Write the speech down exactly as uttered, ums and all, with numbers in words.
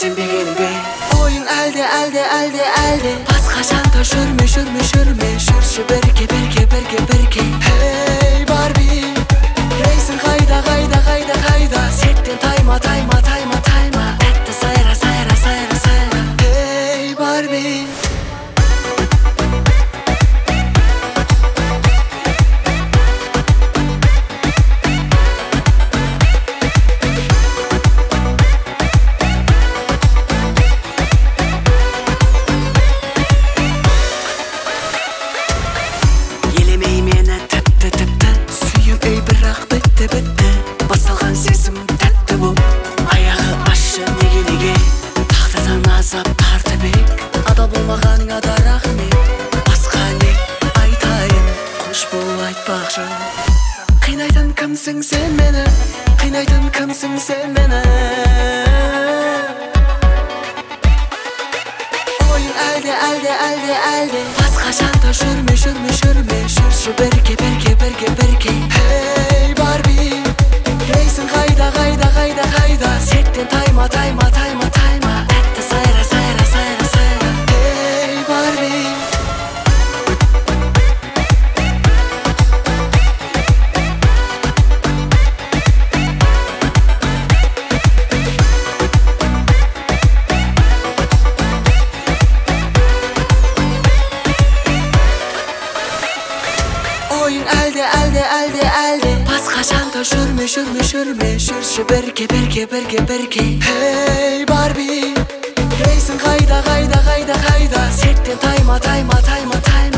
сенбегенің бе? Ойың әлде, әлде, әлде, әлде басқа жанда жүрме, жүрме, жүрме. Жүрші бірге, бірге, бірге, бірге. Hey Барби, рейсің қайда, қайда, қайда, қайда? Сеттен тайма, тайма, тайма, тайма. Тәтті сайра, сайра, сайра, сайра. Hey Барби. Елемей мені тіпті тіпті, сүйем ей бірақ бітті бітті. Басалған сезім тәтті бұл, аяғы ащы неге неге. Тағдырдан азап тартып ек, адал болмағаныңа да рахмет. Басқа не айтайын, қош бол айтпақшы. Қинайтын кімсің сен мені, қинайтын кімсің сен мені? Ойың әлде, әлде, әлде, әлде басқа жанда жүрме, жүрме, жүрме. Жүрші бірге, бірге, бірге, бірге. Hey Барби, рейсің қайда, қайда, қайда, қайда? Сеттен тайма, тайма, тайма, тайма. Тәтті сайра, сайра, сайра, сайра. Hey Барби. Ойың әлде, әлде, әлде, әлде басқа жанда жүрме, жүрме, жүрме. Жүрші бірге, бірге, бірге, бірге. Hey Барби, рейсің қайда, қайда, қайда, қайда? Сеттен тайма, тайма, тайма, тайма.